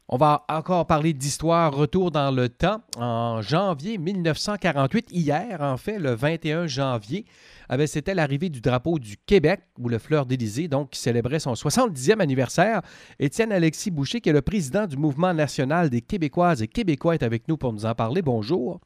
On va encore parler d'histoire, retour dans le temps. En janvier 1948, hier, en fait, le 21 janvier, c'était l'arrivée du drapeau du Québec, ou le Fleur-d'Élysée, donc, qui célébrait son 70e anniversaire. Étienne-Alexis Boucher, qui est le président du Mouvement national des Québécoises et Québécois, est avec nous pour nous en parler. Bonjour.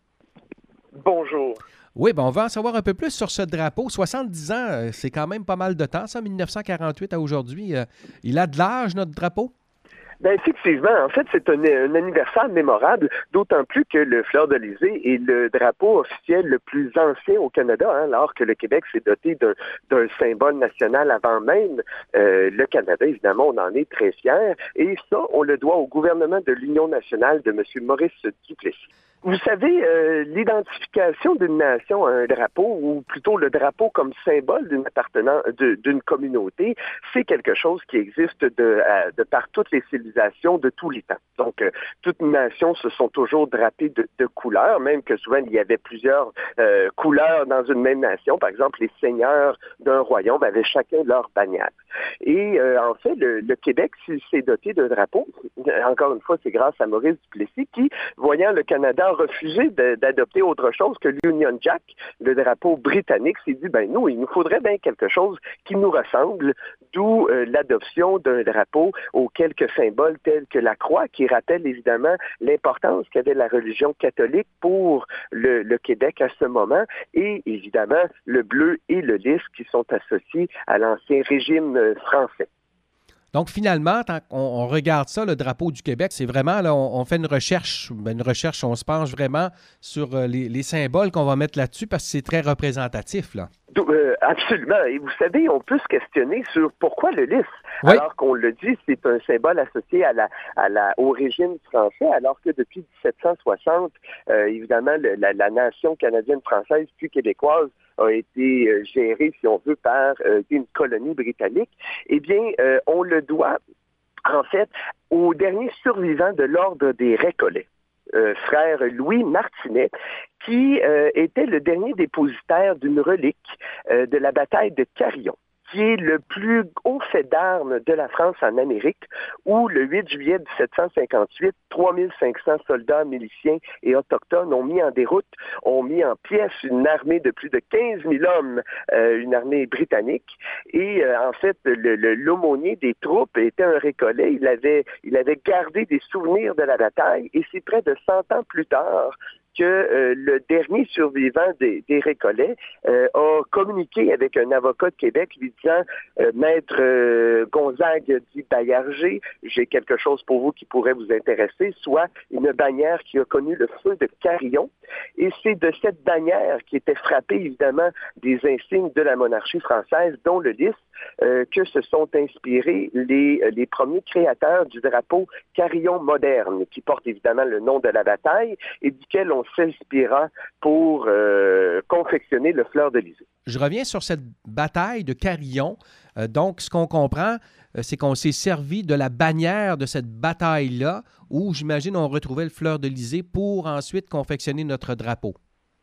Bonjour. Oui, on va en savoir un peu plus sur ce drapeau. 70 ans, c'est quand même pas mal de temps, ça, 1948 à aujourd'hui. Il a de l'âge, notre drapeau? Bien, effectivement, en fait, c'est un anniversaire mémorable, d'autant plus que le Fleur-d'Élysée est le drapeau officiel le plus ancien au Canada, alors que le Québec s'est doté d'un symbole national avant même le Canada. Évidemment, on en est très fiers, et ça, on le doit au gouvernement de l'Union nationale de M. Maurice Duplessis. Vous savez, l'identification d'une nation à un drapeau, ou plutôt le drapeau comme symbole d'une communauté, c'est quelque chose qui existe de par toutes les civilisations de tous les temps. Donc, toutes les nations se sont toujours drapées de couleurs, même que souvent il y avait plusieurs couleurs dans une même nation. Par exemple, les seigneurs d'un royaume avaient chacun leur bannière. Et en fait, le Québec s'est doté d'un drapeau. Encore une fois, c'est grâce à Maurice Duplessis qui, voyant le Canada refuser d'adopter autre chose que l'Union Jack, le drapeau britannique, s'est dit, nous, il nous faudrait bien quelque chose qui nous ressemble, d'où l'adoption d'un drapeau aux quelques symboles tels que la croix, qui rappelle évidemment l'importance qu'avait la religion catholique pour le Québec à ce moment, et évidemment le bleu et le lys qui sont associés à l'ancien régime français. Donc, finalement, quand on regarde ça, le drapeau du Québec, c'est vraiment, là, on fait une recherche, on se penche vraiment sur les symboles qu'on va mettre là-dessus parce que c'est très représentatif, là. Absolument. Et vous savez, on peut se questionner sur pourquoi le lys, oui. Alors qu'on le dit, c'est un symbole associé au régime français, alors que depuis 1760, évidemment, la nation canadienne-française puis québécoise a été gérée, si on veut, par une colonie britannique. Eh bien, on le doit, en fait, au dernier survivant de l'ordre des Récollets. Frère Louis Martinet, qui était le dernier dépositaire d'une relique de la bataille de Carillon, qui est le plus haut fait d'armes de la France en Amérique, où le 8 juillet 1758, 3500 soldats miliciens et autochtones ont mis en déroute, ont mis en pièces une armée de plus de 15 000 hommes, une armée britannique. Et en fait, l'aumônier des troupes était un Récollet. Il avait gardé des souvenirs de la bataille, et c'est près de 100 ans plus tard que le dernier survivant des Récollets a communiqué avec un avocat de Québec lui disant « Maître Gonzague dit Baillarger, j'ai quelque chose pour vous qui pourrait vous intéresser, soit une bannière qui a connu le feu de Carillon. » Et c'est de cette bannière qui était frappée, évidemment, des insignes de la monarchie française, dont le lys, que se sont inspirés les premiers créateurs du drapeau Carillon moderne, qui porte évidemment le nom de la bataille et duquel on s'inspira pour confectionner le Fleur-d'Élysée. Je reviens sur cette bataille de Carillon. Donc, ce qu'on comprend, c'est qu'on s'est servi de la bannière de cette bataille-là, où, j'imagine, on retrouvait le Fleur-d'Élysée pour ensuite confectionner notre drapeau.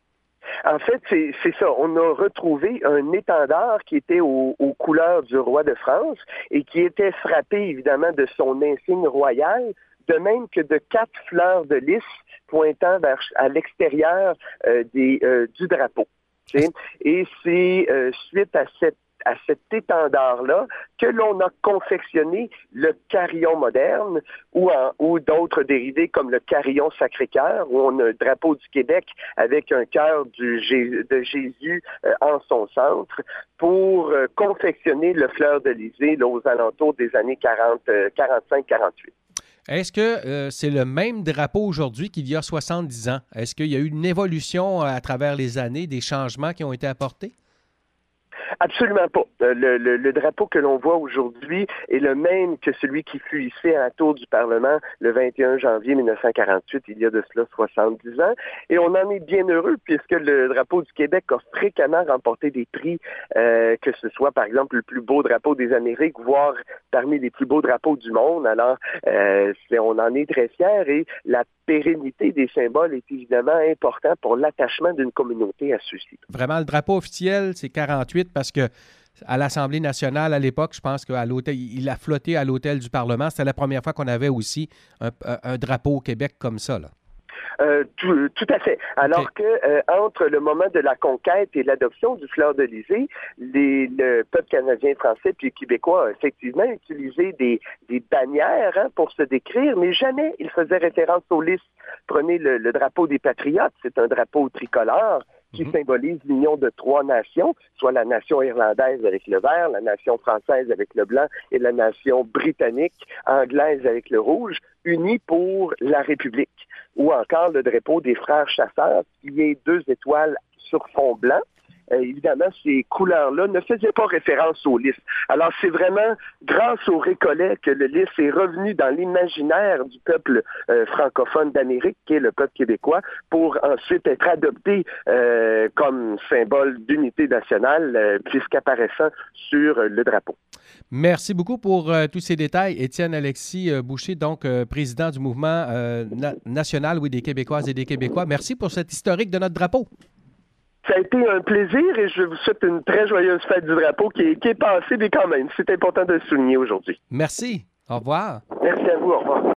En fait, c'est ça. On a retrouvé un étendard qui était aux couleurs du roi de France et qui était frappé, évidemment, de son insigne royal, de même que de 4 fleurs de lys pointant à l'extérieur du drapeau. Et c'est suite à cet étendard-là que l'on a confectionné le carillon moderne ou d'autres dérivés comme le carillon Sacré-Cœur, où on a un drapeau du Québec avec un cœur de Jésus en son centre pour confectionner le Fleur-d'Élysée aux alentours des années 45-48. Est-ce que c'est le même drapeau aujourd'hui qu'il y a 70 ans? Est-ce qu'il y a eu une évolution à travers les années, des changements qui ont été apportés? Absolument pas. Le drapeau que l'on voit aujourd'hui est le même que celui qui fut hissé à la tour du Parlement le 21 janvier 1948, il y a de cela 70 ans. Et on en est bien heureux puisque le drapeau du Québec a fréquemment remporté des prix, que ce soit par exemple le plus beau drapeau des Amériques, voire parmi les plus beaux drapeaux du monde. Alors, on en est très fiers et la pérennité des symboles est évidemment important pour l'attachement d'une communauté à ceux-ci. Vraiment, le drapeau officiel, c'est 48 parce que à l'Assemblée nationale à l'époque. Je pense qu'à l'hôtel, il a flotté à l'hôtel du Parlement. C'était la première fois qu'on avait aussi un drapeau au Québec comme ça, là. Tout à fait. Alors que entre le moment de la conquête et l'adoption du fleur-de-lysée, le peuple canadien, français puis québécois a effectivement utilisé des bannières pour se décrire, mais jamais il faisait référence aux lys. Prenez le drapeau des Patriotes, c'est un drapeau tricolore qui symbolise l'union de trois nations, soit la nation irlandaise avec le vert, la nation française avec le blanc et la nation britannique, anglaise avec le rouge, unis pour la République. Ou encore le drapeau des frères chasseurs, qui est 2 étoiles sur fond blanc. Évidemment, ces couleurs-là ne faisaient pas référence au lys. Alors, c'est vraiment grâce au Récollet que le lys est revenu dans l'imaginaire du peuple francophone d'Amérique, qui est le peuple québécois, pour ensuite être adopté comme symbole d'unité nationale, puisqu'apparaissant sur le drapeau. Merci beaucoup pour tous ces détails. Étienne Alexis Boucher, donc président du mouvement national des Québécoises et des Québécois. Merci pour cet historique de notre drapeau. Ça a été un plaisir et je vous souhaite une très joyeuse fête du drapeau qui est passée, mais quand même, c'est important de le souligner aujourd'hui. Merci. Au revoir. Merci à vous. Au revoir.